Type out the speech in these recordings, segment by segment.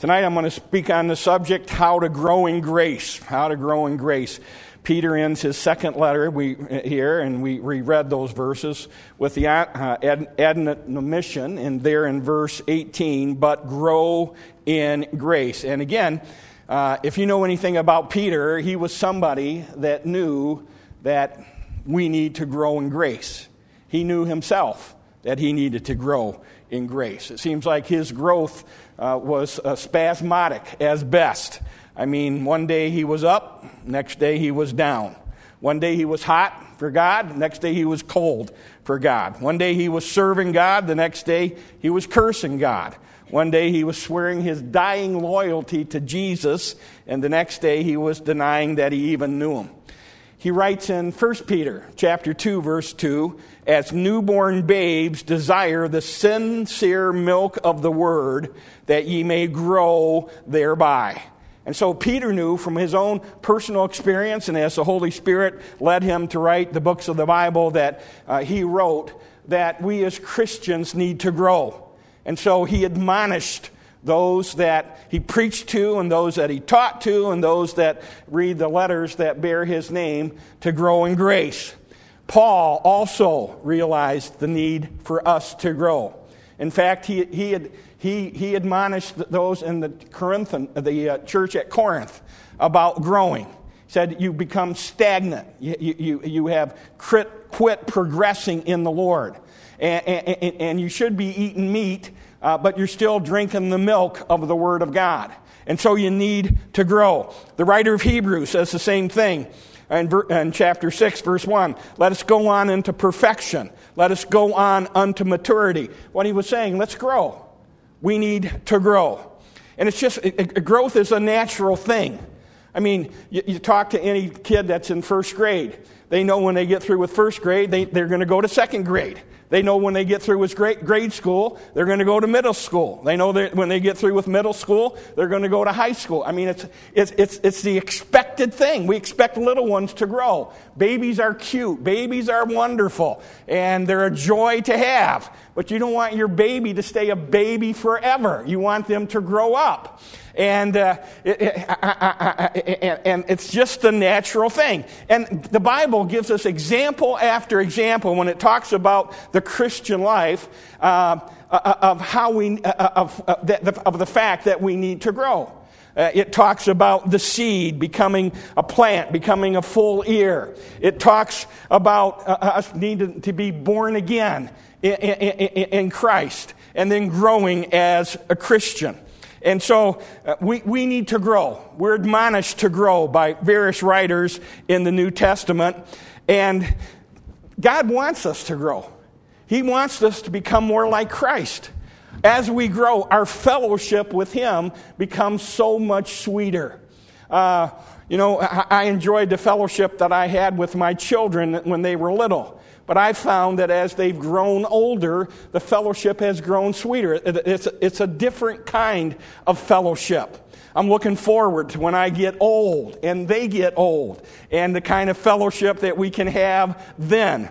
Tonight I'm going to speak on the subject, how to grow in grace. How to grow in grace. Peter ends his second letter we read those verses with the admonition, and there in verse 18, but grow in grace. And again, if you know anything about Peter, he was somebody that knew that we need to grow in grace. He knew himself that he needed to grow in grace. It seems like his growth was spasmodic as best. I mean, one day he was up, next day he was down. One day he was hot for God, next day he was cold for God. One day he was serving God, the next day he was cursing God. One day he was swearing his dying loyalty to Jesus, and the next day he was denying that he even knew him. He writes in 1 Peter chapter 2, verse 2, as newborn babes desire the sincere milk of the word, that ye may grow thereby. And so Peter knew from his own personal experience, and as the Holy Spirit led him to write the books of the Bible that he wrote, that we as Christians need to grow. And so he admonished those that he preached to and those that he taught to and those that read the letters that bear his name to grow in grace. Paul also realized the need for us to grow. In fact, he admonished those in the church at Corinth about growing. He said, you become stagnant. You have quit progressing in the Lord. And you should be eating meat, but you're still drinking the milk of the Word of God. And so you need to grow. The writer of Hebrews says the same thing in chapter 6, verse 1. Let us go on into perfection. Let us go on unto maturity. What he was saying, let's grow. We need to grow. And it's just, growth is a natural thing. I mean, you talk to any kid that's in first grade. They know when they get through with first grade, they're going to go to second grade. They know when they get through with grade school, they're going to go to middle school. They know that when they get through with middle school, they're going to go to high school. I mean, it's the expected thing. We expect little ones to grow. Babies are cute. Babies are wonderful. And they're a joy to have. But you don't want your baby to stay a baby forever. You want them to grow up. And it's just the natural thing. And the Bible gives us example after example when it talks about the Christian life of how of the fact that we need to grow. It talks about the seed becoming a plant, becoming a full ear. It talks about us needing to be born again in Christ and then growing as a Christian. And so we need to grow. We're admonished to grow by various writers in the New Testament. And God wants us to grow. He wants us to become more like Christ. As we grow, our fellowship with Him becomes so much sweeter. I enjoyed the fellowship that I had with my children when they were little. But I found that as they've grown older, the fellowship has grown sweeter. It's a different kind of fellowship. I'm looking forward to when I get old and they get old and the kind of fellowship that we can have then.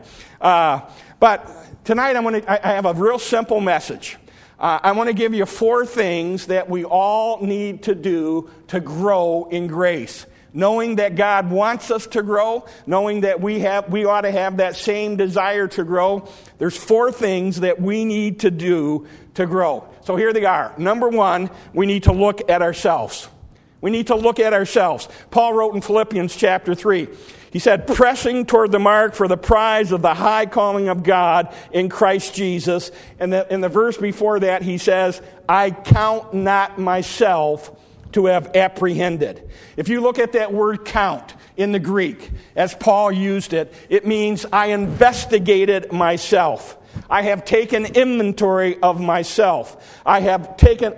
But tonight I have a real simple message. I want to give you 4 things that we all need to do to grow in grace. Knowing that God wants us to grow, knowing that we ought to have that same desire to grow, there's 4 things that we need to do to grow. So here they are. Number 1, we need to look at ourselves. We need to look at ourselves. Paul wrote in Philippians chapter 3, he said, pressing toward the mark for the prize of the high calling of God in Christ Jesus. And in the verse before that, he says, I count not myself to have apprehended. If you look at that word count in the Greek, as Paul used it, it means I investigated myself. I have taken inventory of myself. I have taken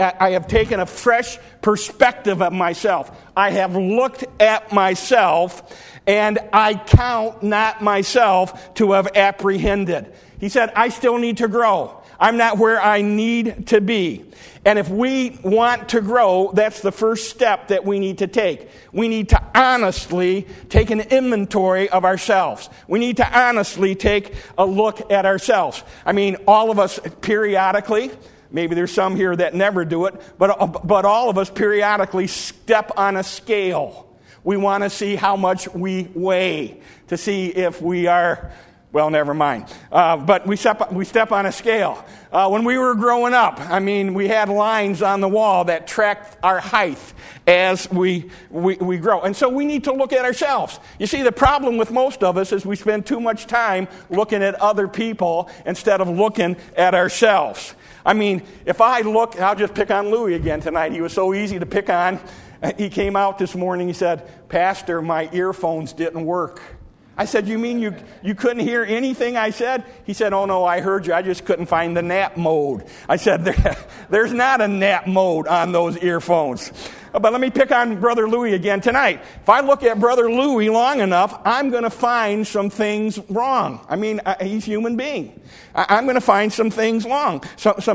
a fresh perspective of myself. I have looked at myself, and I count not myself to have apprehended. He said, I still need to grow. I'm not where I need to be. And if we want to grow, that's the first step that we need to take. We need to honestly take an inventory of ourselves. We need to honestly take a look at ourselves. I mean, all of us periodically Maybe there's some here that never do it, but all of us periodically step on a scale. We want to see how much we weigh, to see if we are, well, never mind. But we step on a scale. When we were growing up, we had lines on the wall that tracked our height as we grow. And so we need to look at ourselves. You see, the problem with most of us is we spend too much time looking at other people instead of looking at ourselves. If I look, I'll just pick on Louis again tonight. He was so easy to pick on. He came out this morning, he said, "Pastor, my earphones didn't work." I said, "You mean you couldn't hear anything I said?" He said, "Oh no, I heard you. I just couldn't find the nap mode." I said, "There's not a nap mode on those earphones." But let me pick on Brother Louis again tonight. If I look at Brother Louis long enough, I'm going to find some things wrong. He's a human being. I'm going to find some things wrong.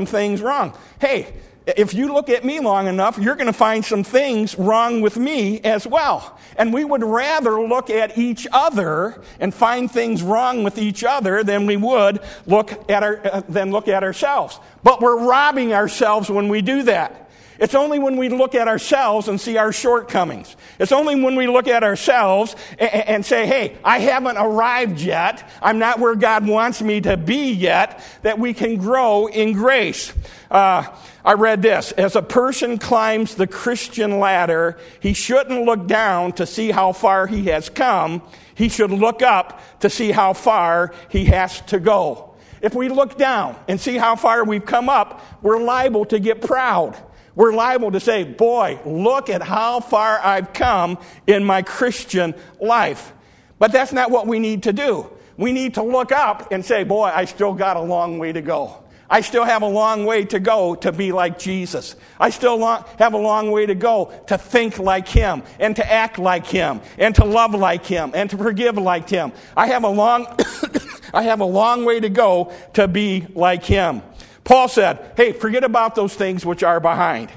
Hey, if you look at me long enough, you're going to find some things wrong with me as well. And we would rather look at each other and find things wrong with each other than we would look at ourselves. But we're robbing ourselves when we do that. It's only when we look at ourselves and see our shortcomings. It's only when we look at ourselves and say, "Hey, I haven't arrived yet. I'm not where God wants me to be yet," that we can grow in grace. I read this: as a person climbs the Christian ladder, he shouldn't look down to see how far he has come. He should look up to see how far he has to go. If we look down and see how far we've come up, we're liable to get proud. We're liable to say, "Boy, look at how far I've come in my Christian life." But that's not what we need to do. We need to look up and say, "Boy, I still got a long way to go. I still have a long way to go to be like Jesus. I still have a long way to go to think like Him and to act like Him and to love like Him and to forgive like Him. I have a long way to go to be like Him." Paul said, "Hey, forget about those things which are behind."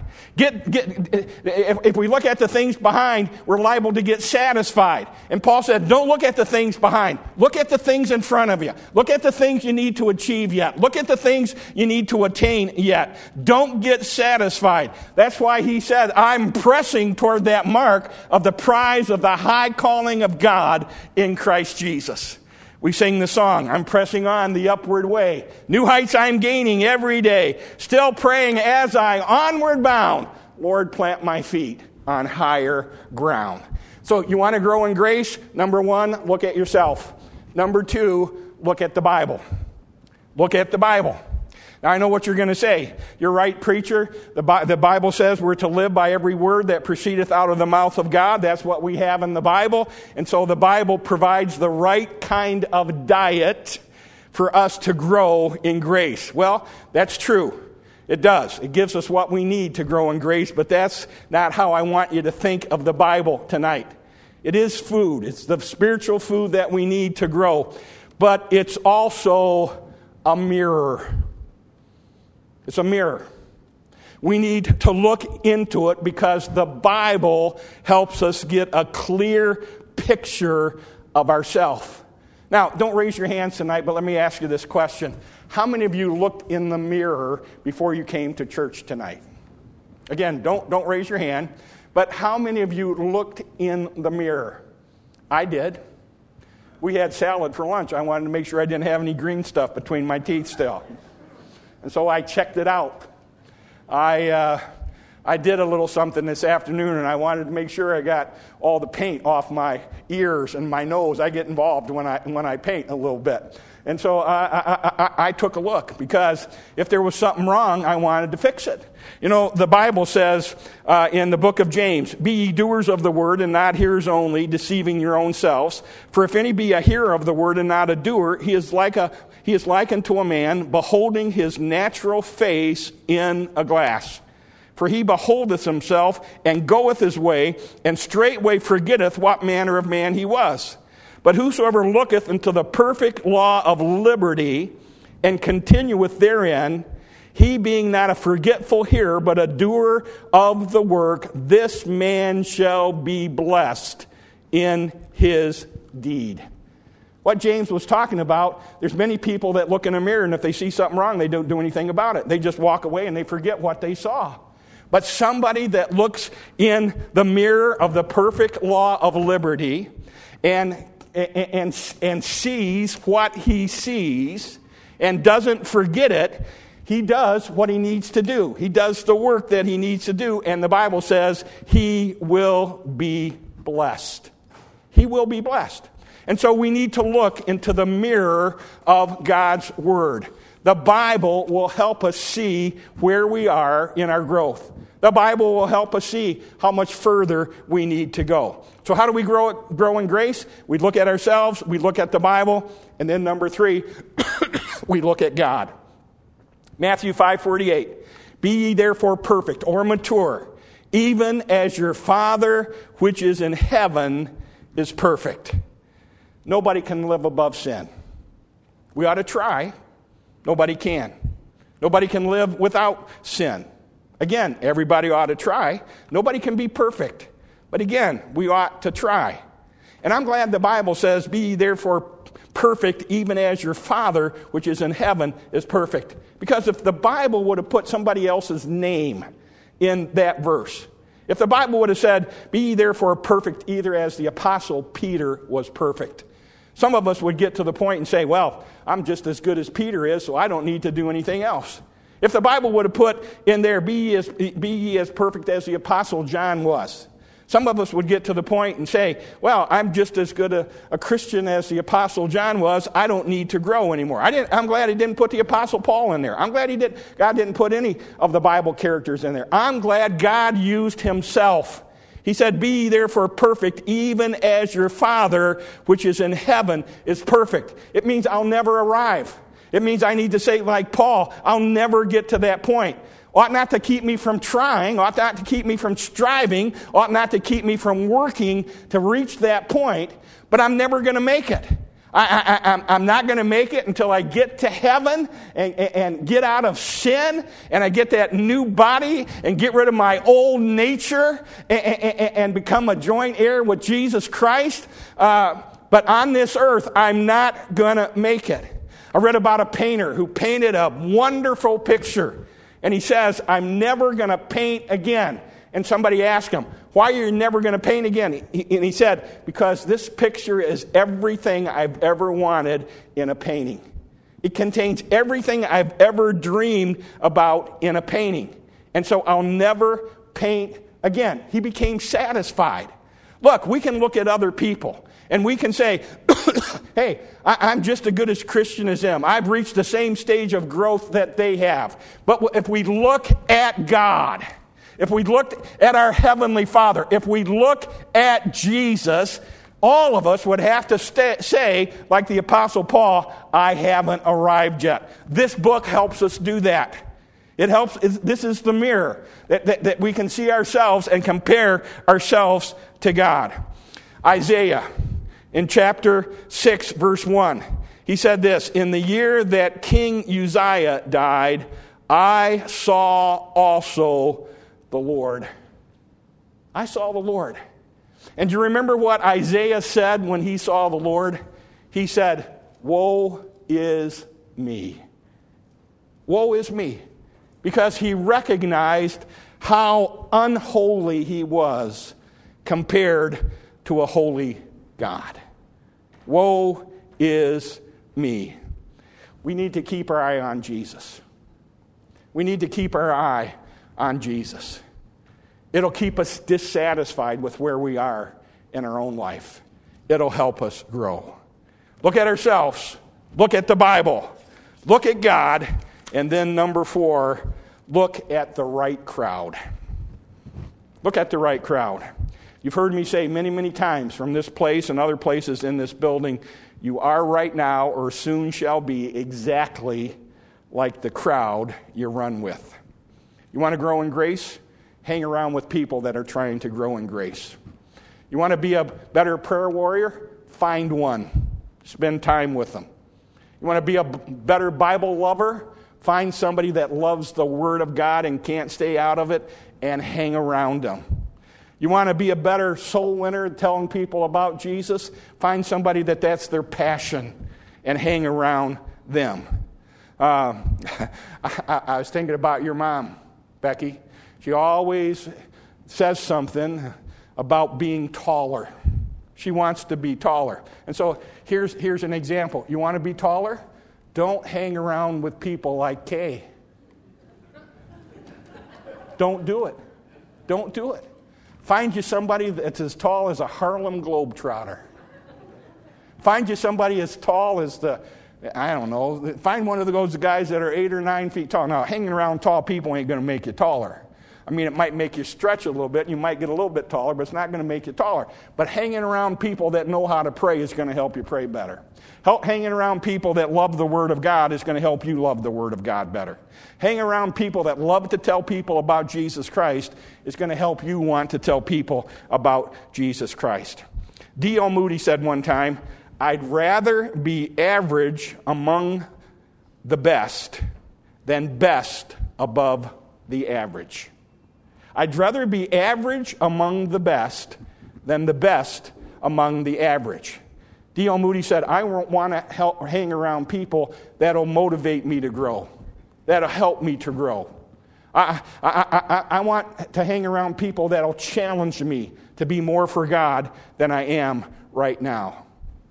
If we look at the things behind, we're liable to get satisfied. And Paul said, don't look at the things behind. Look at the things in front of you. Look at the things you need to achieve yet. Look at the things you need to attain yet. Don't get satisfied. That's why he said, "I'm pressing toward that mark of the prize of the high calling of God in Christ Jesus." We sing the song, "I'm pressing on the upward way. New heights I'm gaining every day. Still praying as I onward bound. Lord, plant my feet on higher ground." So you want to grow in grace? Number one, look at yourself. Number two, look at the Bible. Look at the Bible. Now, I know what you're going to say. "You're right, preacher. The Bible says we're to live by every word that proceedeth out of the mouth of God." That's what we have in the Bible. And so the Bible provides the right kind of diet for us to grow in grace. Well, that's true. It does. It gives us what we need to grow in grace, but that's not how I want you to think of the Bible tonight. It is food. It's the spiritual food that we need to grow. But it's also a mirror. It's a mirror. We need to look into it because the Bible helps us get a clear picture of ourselves. Now, don't raise your hands tonight, but let me ask you this question. How many of you looked in the mirror before you came to church tonight? Again, don't raise your hand, but how many of you looked in the mirror? I did. We had salad for lunch. I wanted to make sure I didn't have any green stuff between my teeth still. And so I checked it out. I did a little something this afternoon, and I wanted to make sure I got all the paint off my ears and my nose. I get involved when I paint a little bit. And so I took a look because if there was something wrong, I wanted to fix it. You know, the Bible says in the book of James, "Be ye doers of the word and not hearers only, deceiving your own selves. For if any be a hearer of the word and not a doer, he is like unto a man beholding his natural face in a glass. For he beholdeth himself and goeth his way, and straightway forgetteth what manner of man he was. But whosoever looketh into the perfect law of liberty, and continueth therein, he being not a forgetful hearer, but a doer of the work, this man shall be blessed in his deed." what James was talking about. There's many people that look in a mirror, and if they see something wrong, they don't do anything about it. They just walk away and they forget what they saw. But somebody that looks in the mirror of the perfect law of liberty and sees what he sees and doesn't forget it, he does what he needs to do. He does the work that he needs to do, and the Bible says he will be blessed. He will be blessed. And so we need to look into the mirror of God's Word. The Bible will help us see where we are in our growth. The Bible will help us see how much further we need to go. So how do we grow in grace? We look at ourselves, we look at the Bible, and then number 3, we look at God. Matthew 5:48, be ye therefore perfect or mature, even as your Father which is in heaven is perfect. Nobody can live above sin. We ought to try. Nobody can. Nobody can live without sin. Again, everybody ought to try. Nobody can be perfect. But again, we ought to try. And I'm glad the Bible says, be ye therefore perfect, even as your Father, which is in heaven, is perfect. Because if the Bible would have put somebody else's name in that verse, if the Bible would have said, be ye therefore perfect, either as the Apostle Peter was perfect, some of us would get to the point and say, well, I'm just as good as Peter is, so I don't need to do anything else. If the Bible would have put in there, be ye as perfect as the Apostle John was, some of us would get to the point and say, well, I'm just as good a Christian as the Apostle John was. I don't need to grow anymore. I'm glad he didn't put the Apostle Paul in there. I'm glad God didn't put any of the Bible characters in there. I'm glad God used himself. He said, be ye therefore perfect, even as your Father, which is in heaven, is perfect. It means I'll never arrive. It means I need to say, like Paul, I'll never get to that point. Ought not to keep me from trying, ought not to keep me from striving, ought not to keep me from working to reach that point, but I'm never going to make it. I'm not going to make it until I get to heaven and get out of sin, and I get that new body and get rid of my old nature and become a joint heir with Jesus Christ. But on this earth, I'm not going to make it. I read about a painter who painted a wonderful picture. And he says, I'm never going to paint again. And somebody asked him, why are you never going to paint again? And he said, because this picture is everything I've ever wanted in a painting. It contains everything I've ever dreamed about in a painting. And so I'll never paint again. He became satisfied. Look, we can look at other people and we can say, hey, I'm just as good as Christian as them. I've reached the same stage of growth that they have. But if we look at God, if we look at our Heavenly Father, if we look at Jesus, all of us would have to say, like the Apostle Paul, I haven't arrived yet. This book helps us do that. It helps. This is the mirror that we can see ourselves and compare ourselves to God. Isaiah, in chapter 6, verse 1, he said this, in the year that King Uzziah died, I saw also the Lord. I saw the Lord. And do you remember what Isaiah said when he saw the Lord? He said, woe is me. Woe is me. Because he recognized how unholy he was compared to a holy God. Woe is me. We need to keep our eye on Jesus. We need to keep our eye on Jesus. It'll keep us dissatisfied with where we are in our own life. It'll help us grow. Look at ourselves. Look at the Bible. Look at God. And then number 4, look at the right crowd. Look at the right crowd. You've heard me say many, many times from this place and other places in this building, you are right now or soon shall be exactly like the crowd you run with. You want to grow in grace? Hang around with people that are trying to grow in grace. You want to be a better prayer warrior? Find one. Spend time with them. You want to be a better Bible lover? Find somebody that loves the Word of God and can't stay out of it and hang around them. You want to be a better soul winner telling people about Jesus? Find somebody that's their passion and hang around them. I was thinking about your mom, Becky. She always says something about being taller. She wants to be taller. And so here's an example. You want to be taller? Don't hang around with people like Kay. Don't do it. Don't do it. Find you somebody that's as tall as a Harlem Globetrotter. Find you somebody as tall as find one of those guys that are 8 or 9 feet tall. Now, hanging around tall people ain't going to make you taller. I mean, it might make you stretch a little bit, and you might get a little bit taller, but it's not going to make you taller. But hanging around people that know how to pray is going to help you pray better. Hanging around people that love the Word of God is going to help you love the Word of God better. Hanging around people that love to tell people about Jesus Christ is going to help you want to tell people about Jesus Christ. D.L. Moody said one time, "I'd rather be average among the best than best above the average." I'd rather be average among the best than the best among the average. D.L. Moody said, I want to hang around people that'll motivate me to grow, that'll help me to grow. I want to hang around people that'll challenge me to be more for God than I am right now.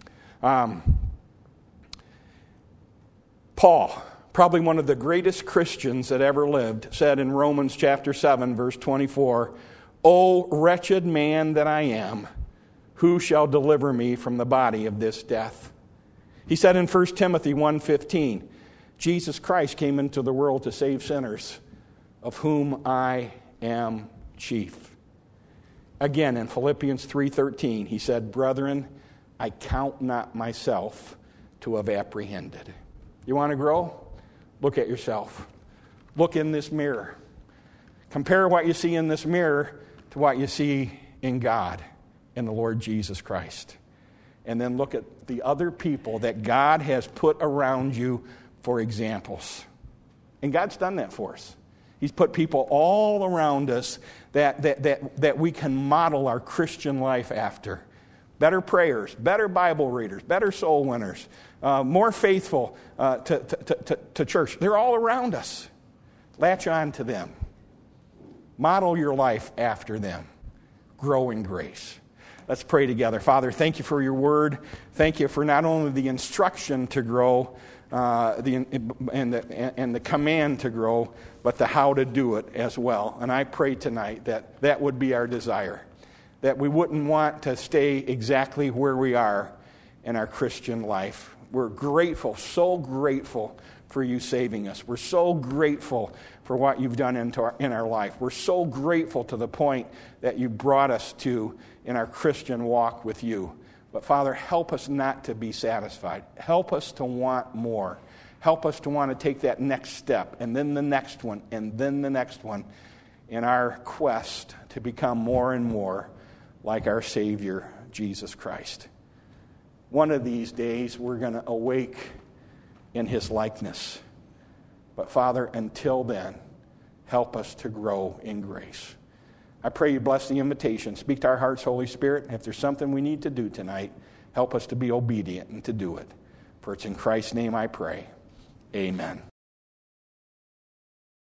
Paul, probably one of the greatest Christians that ever lived, said in Romans chapter 7, verse 24, "O wretched man that I am, who shall deliver me from the body of this death?" He said in 1 Timothy 1:15, Jesus Christ came into the world to save sinners, of whom I am chief. Again, in Philippians 3:13, he said, "Brethren, I count not myself to have apprehended." You want to grow? Look at yourself. Look in this mirror. Compare what you see in this mirror to what you see in God, in the Lord Jesus Christ. And then look at the other people that God has put around you for examples. And God's done that for us. He's put people all around us that we can model our Christian life after. Better prayers, better Bible readers, better soul winners, more faithful to church. They're all around us. Latch on to them. Model your life after them. Grow in grace. Let's pray together. Father, thank you for your word. Thank you for not only the instruction to grow and the command to grow, but the how to do it as well. And I pray tonight that would be our desire, that we wouldn't want to stay exactly where we are in our Christian life. We're grateful, so grateful for you saving us. We're so grateful for what you've done in our life. We're so grateful to the point that you brought us to in our Christian walk with you. But Father, help us not to be satisfied. Help us to want more. Help us to want to take that next step, and then the next one, and then the next one, in our quest to become more and more like our Savior, Jesus Christ. One of these days, we're going to awake in His likeness. But Father, until then, help us to grow in grace. I pray you bless the invitation. Speak to our hearts, Holy Spirit. And if there's something we need to do tonight, help us to be obedient and to do it. For it's in Christ's name I pray. Amen.